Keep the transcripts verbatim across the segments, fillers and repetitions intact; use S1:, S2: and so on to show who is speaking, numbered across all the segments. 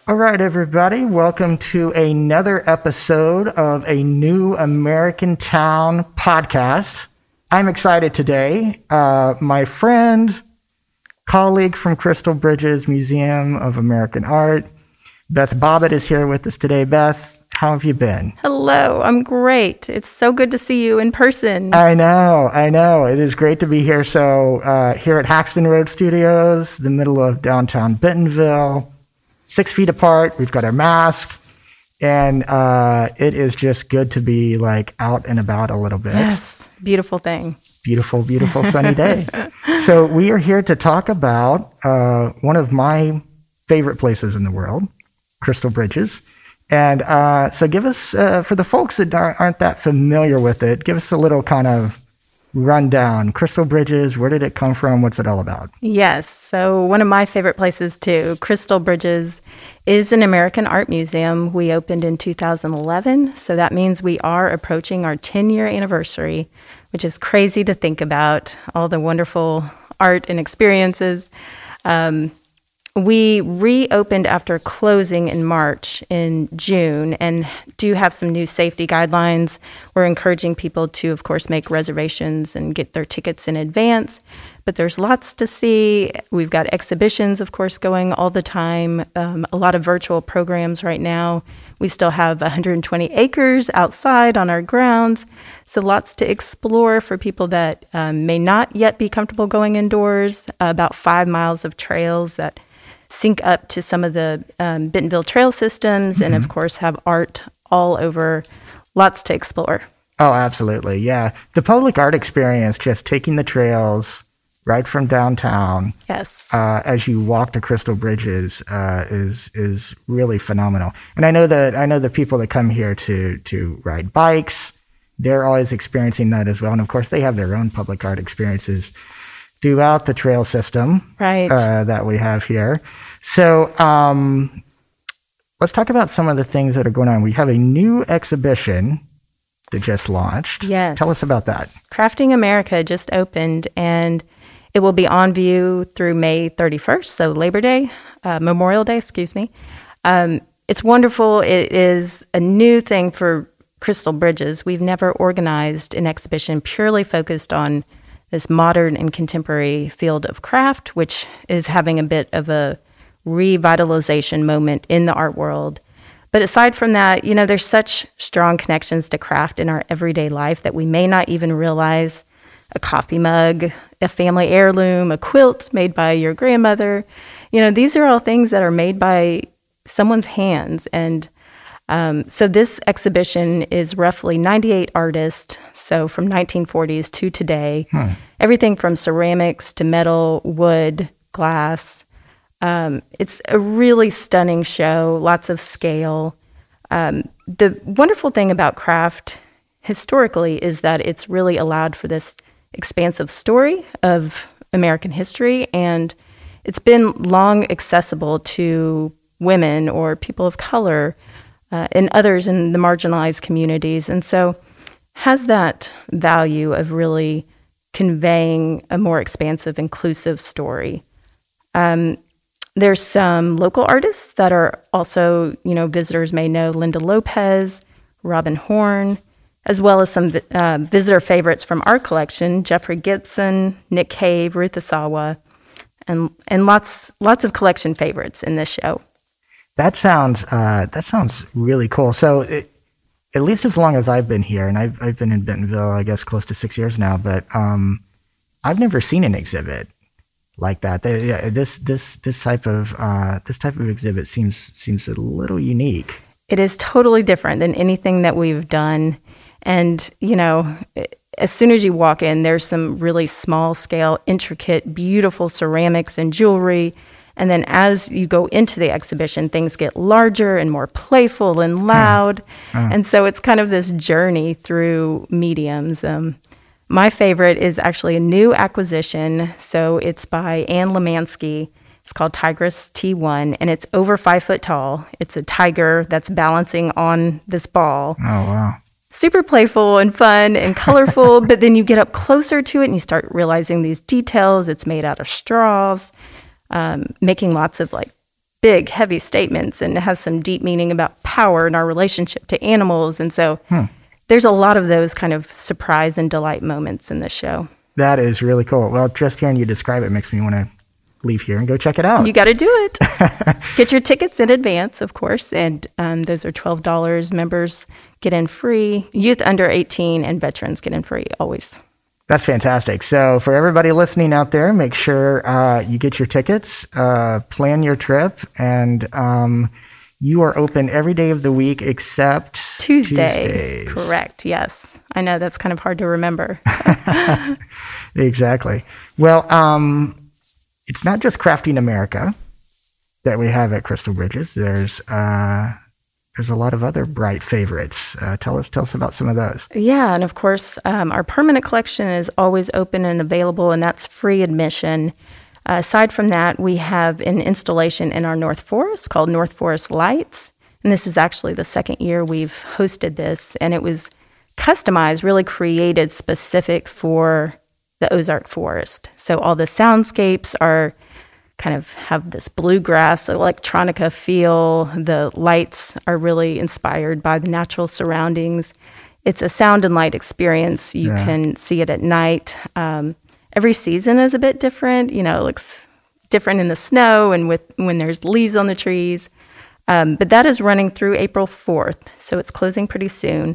S1: All right, everybody, welcome to another episode of a New American Town podcast. I'm excited today. Uh, my friend, colleague from Crystal Bridges Museum of American Art, Beth Bobbitt, is here with us today. Beth, how have you been?
S2: Hello, I'm great. It's so good to see you in person.
S1: I know, I know. It is great to be here. So uh, here at Haxton Road Studios, the middle of downtown Bentonville, six feet apart. We've got our mask, and uh, it is just good to be like out and about a little bit.
S2: Yes, beautiful thing.
S1: Beautiful, beautiful sunny day. So we are here to talk about uh, one of my favorite places in the world, Crystal Bridges. And uh, so give us, uh, for the folks that aren't, aren't that familiar with it, give us a little kind of rundown. Crystal Bridges, where did it come from? What's it all about?
S2: Yes, so one of my favorite places too, Crystal Bridges, is an American art museum. We opened in two thousand eleven, so that means we are approaching our ten-year anniversary, which is crazy to think about, all the wonderful art and experiences. Um, We reopened after closing in March in June and do have some new safety guidelines. We're encouraging people to, of course, make reservations and get their tickets in advance. But there's lots to see. We've got exhibitions, of course, going all the time. Um, a lot of virtual programs right now. We still have one hundred twenty acres outside on our grounds. So lots to explore for people that um, may not yet be comfortable going indoors. Uh, about five miles of trails that sync up to some of the um, Bentonville trail systems, mm-hmm. and of course have art all over. Lots to explore.
S1: Oh, absolutely. Yeah. The public art experience, just taking the trails right from downtown.
S2: Yes.
S1: Uh, as you walk to Crystal Bridges, uh, is, is really phenomenal. And I know that, I know the people that come here to, to ride bikes, they're always experiencing that as well. And of course they have their own public art experiences throughout the trail system,
S2: right,
S1: uh, that we have here. So um, let's talk about some of the things that are going on. We have a new exhibition that just launched.
S2: Yes.
S1: Tell us about that.
S2: Crafting America just opened, and it will be on view through May thirty-first, so Labor Day, uh, Memorial Day, excuse me. Um, it's wonderful. It is a new thing for Crystal Bridges. We've never organized an exhibition purely focused on this modern and contemporary field of craft, which is having a bit of a revitalization moment in the art world. But aside from that, you know, there's such strong connections to craft in our everyday life that we may not even realize. A coffee mug, a family heirloom, a quilt made by your grandmother. You know, these are all things that are made by someone's hands. And Um, so this exhibition is roughly ninety-eight artists, so from nineteen forties to today, hmm. everything from ceramics to metal, wood, glass. Um, it's a really stunning show, lots of scale. Um, the wonderful thing about craft historically is that it's really allowed for this expansive story of American history, and it's been long accessible to women or people of color, Uh, and others in the marginalized communities. And so has that value of really conveying a more expansive, inclusive story. Um, there's some local artists that are also, you know, visitors may know, Linda Lopez, Robin Horn, as well as some uh, visitor favorites from our collection, Jeffrey Gibson, Nick Cave, Ruth Asawa, and and lots lots of collection favorites in this show.
S1: That sounds uh, that sounds really cool. So, it, at least as long as I've been here, and I've I've been in Bentonville, I guess, close to six years now, but um, I've never seen an exhibit like that. They, yeah, this this this type of uh, this type of exhibit seems seems a little unique.
S2: It is totally different than anything that we've done, and you know, as soon as you walk in, there's some really small scale, intricate, beautiful ceramics and jewelry. And then as you go into the exhibition, things get larger and more playful and loud. Mm. Mm. And so it's kind of this journey through mediums. Um, my favorite is actually a new acquisition. So it's by Anne Lemansky. It's called Tigress T one, and it's over five foot tall. It's a tiger that's balancing on this ball.
S1: Oh, wow.
S2: Super playful and fun and colorful, but then you get up closer to it and you start realizing these details. It's made out of straws. Um, making lots of like big, heavy statements, and it has some deep meaning about power and our relationship to animals. And so hmm. there's a lot of those kind of surprise and delight moments in the show.
S1: That is really cool. Well, just hearing you describe it makes me want to leave here and go check it out.
S2: You got to do it. Get your tickets in advance, of course, and um, those are twelve dollars. Members get in free. Youth under eighteen and veterans get in free, always.
S1: That's fantastic. So for everybody listening out there, make sure uh, you get your tickets, uh, plan your trip, and um, you are open every day of the week except
S2: Tuesday.
S1: Tuesdays.
S2: Correct, yes. I know that's kind of hard to remember.
S1: Exactly. Well, um, it's not just Crafting America that we have at Crystal Bridges. There's uh, there's a lot of other bright favorites. Uh, tell us tell us about some of those.
S2: Yeah, and of course, um, our permanent collection is always open and available, and that's free admission. Uh, aside from that, we have an installation in our North Forest called North Forest Lights, and this is actually the second year we've hosted this, and it was customized, really created specific for the Ozark Forest. So all the soundscapes are kind of have this bluegrass electronica feel. The lights are really inspired by the natural surroundings. It's a sound and light experience. You yeah. can see it at night. Um, every season is a bit different. You know, it looks different in the snow and with when there's leaves on the trees. Um, but that is running through April fourth, so it's closing pretty soon.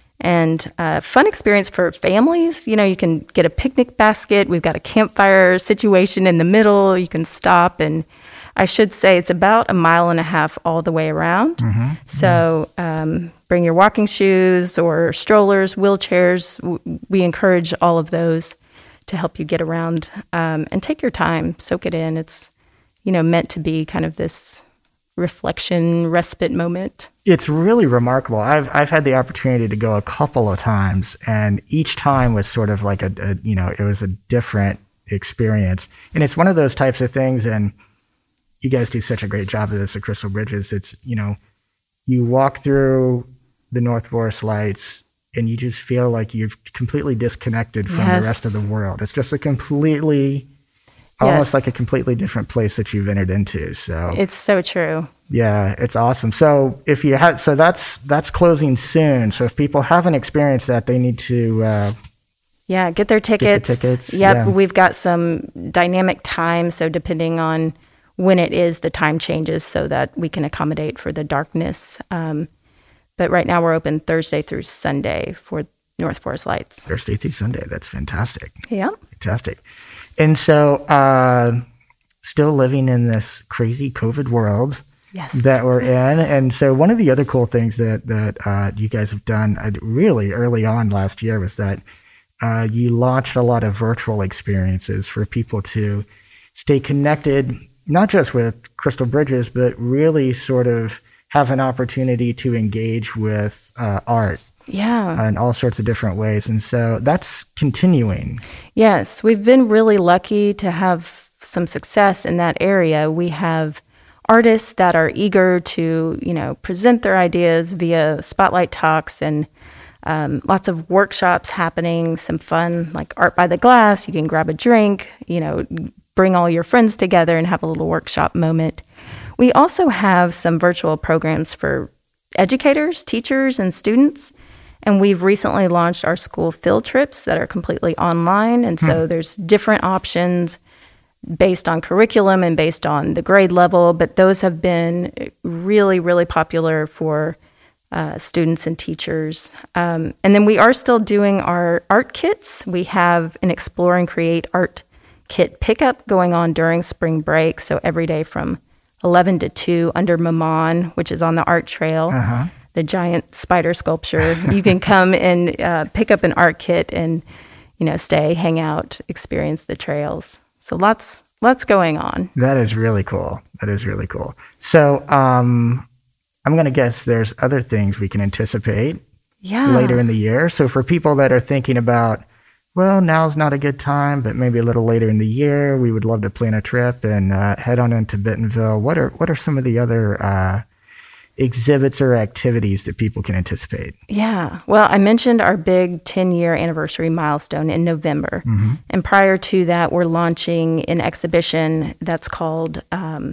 S2: And uh, fun experience for families. You know, you can get a picnic basket. We've got a campfire situation in the middle. You can stop. And I should say it's about a mile and a half all the way around. Mm-hmm. So um, bring your walking shoes or strollers, wheelchairs. W- we encourage all of those to help you get around um, and take your time, soak it in. It's, you know, meant to be kind of this reflection, respite moment.
S1: It's really remarkable. I've I've had the opportunity to go a couple of times, and each time was sort of like a, a you know, it was a different experience. And it's one of those types of things, and you guys do such a great job of this at Crystal Bridges. It's, you know, you walk through the North Forest Lights and you just feel like you've completely disconnected from yes. the rest of the world. It's just a completely Almost yes. like a completely different place that you've entered into. So
S2: it's so true.
S1: Yeah, it's awesome. So if you had, so that's that's closing soon. So if people haven't experienced that, they need to. Uh,
S2: yeah, get their tickets.
S1: Get the tickets.
S2: Yep,
S1: yeah.
S2: We've got some dynamic time. So depending on when it is, the time changes so that we can accommodate for the darkness. Um, but right now we're open Thursday through Sunday for North Forest Lights.
S1: Thursday through Sunday. That's fantastic.
S2: Yeah.
S1: Fantastic. And so, uh, still living in this crazy COVID world
S2: yes.
S1: that we're in. And so one of the other cool things that, that uh, you guys have done really early on last year was that uh, you launched a lot of virtual experiences for people to stay connected, not just with Crystal Bridges, but really sort of have an opportunity to engage with uh, art.
S2: Yeah.
S1: In all sorts of different ways. And so that's continuing.
S2: Yes. We've been really lucky to have some success in that area. We have artists that are eager to, you know, present their ideas via spotlight talks and um, lots of workshops happening, some fun, like art by the glass. You can grab a drink, you know, bring all your friends together and have a little workshop moment. We also have some virtual programs for educators, teachers, and students. And we've recently launched our school field trips that are completely online. And so hmm. there's different options based on curriculum and based on the grade level. But those have been really, really popular for uh, students and teachers. Um, and then we are still doing our art kits. We have an Explore and Create art kit pickup going on during spring break. So every day from eleven to two under Maman, which is on the art trail. Uh-huh. The giant spider sculpture. You can come and uh, pick up an art kit and, you know, stay, hang out, experience the trails. So lots, lots going on.
S1: That is really cool. That is really cool. So um, I'm going to guess there's other things we can anticipate
S2: yeah.
S1: later in the year. So for people that are thinking about, well, now's not a good time, but maybe a little later in the year, we would love to plan a trip and uh, head on into Bentonville. What are what are some of the other uh, exhibits or activities that people can anticipate?
S2: Yeah. Well, I mentioned our big ten-year anniversary milestone in November. Mm-hmm. And prior to that, we're launching an exhibition that's called um,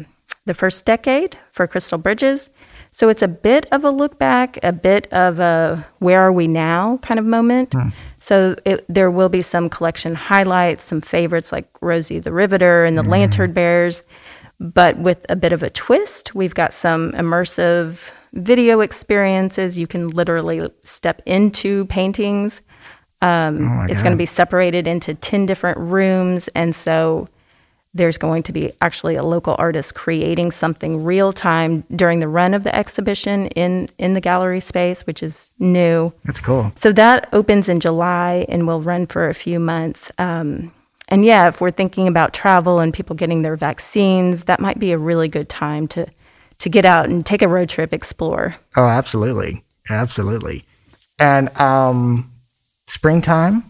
S2: the first decade for Crystal Bridges. So it's a bit of a look back, a bit of a where are we now kind of moment. Mm. So it, there will be some collection highlights, some favorites like Rosie the Riveter and the mm. Lantern Bears, but with a bit of a twist. We've got some immersive video experiences. You can literally step into paintings. Um, oh it's going to be separated into ten different rooms, and so there's going to be actually a local artist creating something real time during the run of the exhibition in, in the gallery space, which is new.
S1: That's cool.
S2: So that opens in July and will run for a few months. Um, and yeah, if we're thinking about travel and people getting their vaccines, that might be a really good time to, to get out and take a road trip, explore.
S1: Oh, absolutely. Absolutely. And um, springtime?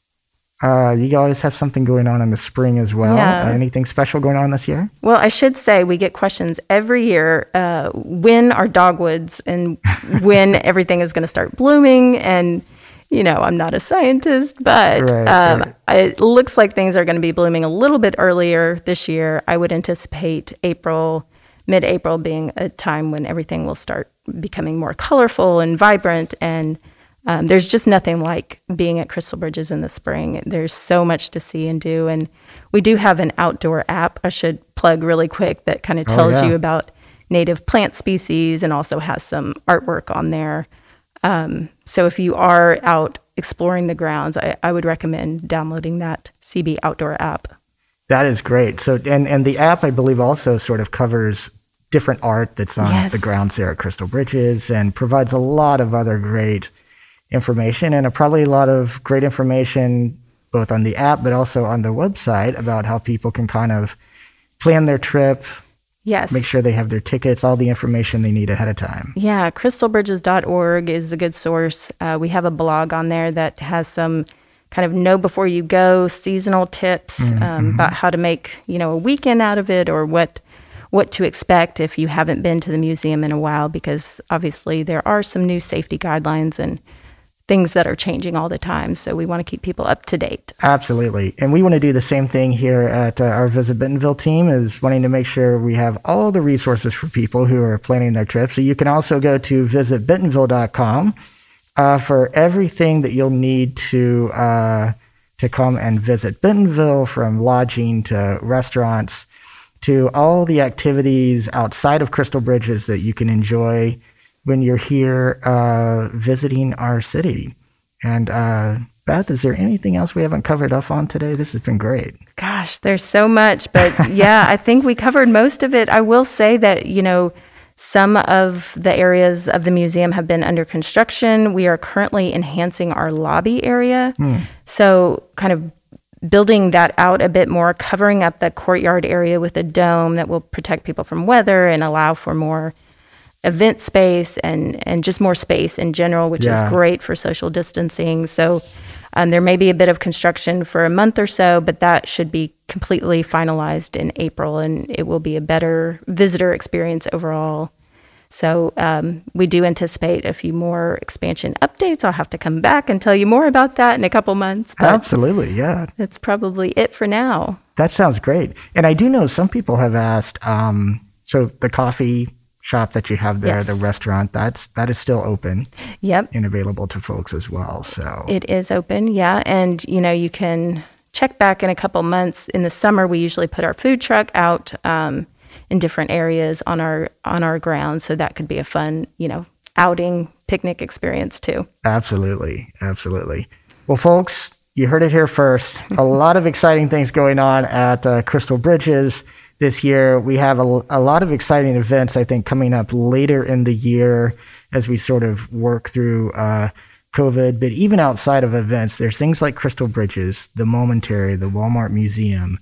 S1: Uh, you guys have something going on in the spring as well.
S2: Yeah.
S1: Uh, anything special going on this year?
S2: Well, I should say we get questions every year. Uh, when are dogwoods and when everything is going to start blooming? And, you know, I'm not a scientist, but
S1: right,
S2: um,
S1: right.
S2: it looks like things are going to be blooming a little bit earlier this year. I would anticipate April, mid-April being a time when everything will start becoming more colorful and vibrant, and Um, there's just nothing like being at Crystal Bridges in the spring. There's so much to see and do. And we do have an outdoor app I should plug really quick that kind of tells oh, yeah. you about native plant species and also has some artwork on there. Um, so if you are out exploring the grounds, I, I would recommend downloading that C B Outdoor app.
S1: That is great. So, and, and the app, I believe, also sort of covers different art that's on
S2: yes.
S1: the grounds there at Crystal Bridges and provides a lot of other great information and a, probably a lot of great information both on the app but also on the website about how people can kind of plan their trip,
S2: yes,
S1: make sure they have their tickets, all the information they need ahead of time.
S2: Yeah, crystal bridges dot org is a good source. Uh, we have a blog on there that has some kind of know before you go seasonal tips mm-hmm. um, about how to make, you know, a weekend out of it, or what what to expect if you haven't been to the museum in a while, because obviously there are some new safety guidelines and things that are changing all the time. So we want to keep people up to date.
S1: Absolutely. And we want to do the same thing here at uh, our Visit Bentonville team, is wanting to make sure we have all the resources for people who are planning their trip. So you can also go to visit bentonville dot com uh, for everything that you'll need to uh, to come and visit Bentonville, from lodging to restaurants to all the activities outside of Crystal Bridges that you can enjoy when you're here uh, visiting our city. And uh, Beth, is there anything else we haven't covered up on today? This has been great.
S2: Gosh, there's so much, but yeah, I think we covered most of it. I will say that, you know, some of the areas of the museum have been under construction. We are currently enhancing our lobby area. Hmm. So kind of building that out a bit more, covering up the courtyard area with a dome that will protect people from weather and allow for more event space and, and just more space in general, which yeah. is great for social distancing. So um, there may be a bit of construction for a month or so, but that should be completely finalized in April, and it will be a better visitor experience overall. So um, we do anticipate a few more expansion updates. I'll have to come back and tell you more about that in a couple months. But
S1: absolutely, yeah.
S2: That's probably it for now.
S1: That sounds great. And I do know some people have asked, um, so the coffee shop that you have there, yes. the restaurant, that's that is still open.
S2: Yep.
S1: And available to folks as well. So
S2: it is open, yeah. And you know, you can check back in a couple months. In the summer, we usually put our food truck out um, in different areas on our on our grounds. So that could be a fun, you know, outing, picnic experience too.
S1: Absolutely. Absolutely. Well, folks, you heard it here first. A lot of exciting things going on at uh, Crystal Bridges this year. We have a, a lot of exciting events, I think, coming up later in the year as we sort of work through uh, COVID. But even outside of events, there's things like Crystal Bridges, the Momentary, the Walmart Museum,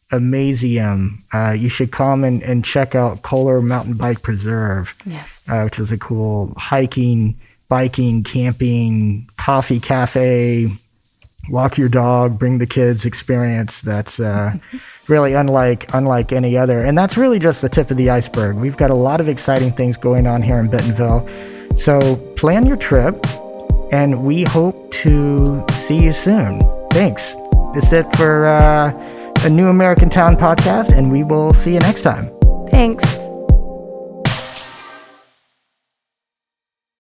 S1: Amazium. Uh, you should come and, and check out Kohler Mountain Bike Preserve,
S2: yes.
S1: uh, which is a cool hiking, biking, camping, coffee cafe, walk your dog, bring the kids experience that's uh, really unlike unlike any other. And that's really just the tip of the iceberg. We've got a lot of exciting things going on here in Bentonville. So plan your trip, and we hope to see you soon. Thanks. That's it for uh, a New American Town podcast, and we will see you next time.
S2: Thanks.